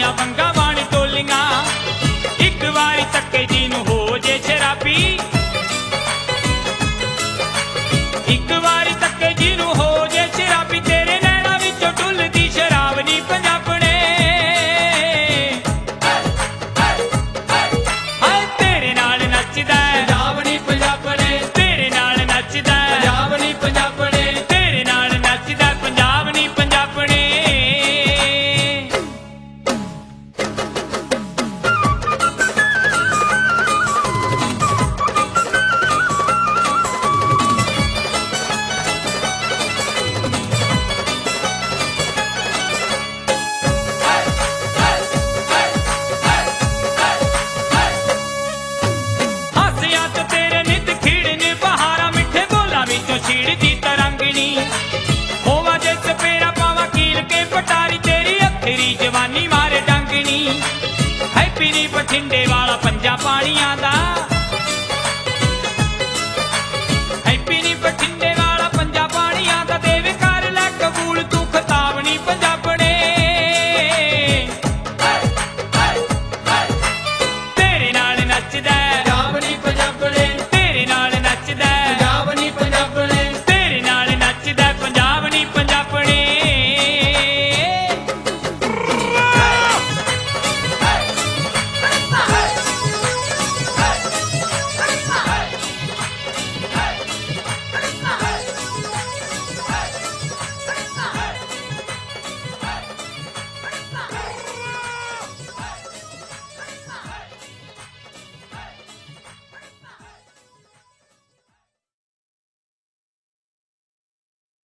वालियां वंगा वाण टोलियां एक बारी तके जी नूं हो जे शराबी एक बारी तके जी नूं हो जे शराबी तेरे नैना विचों डुलदी शराब नी पंजाबणे हाय तेरे नाल नचदा पंजाब नी पंजाबणे तेरे नाल नचदा पंजाब नी पंजाबणे तेरे नाल नचदा पंजाब नी पंजाबणे छिड़दी तरंगनी होवा जे सपेरा पावा कील के पटारी तेरी अखरी जवानी मारे डंगनी है पीरी बठिंडे वाला पंजा पानियां दा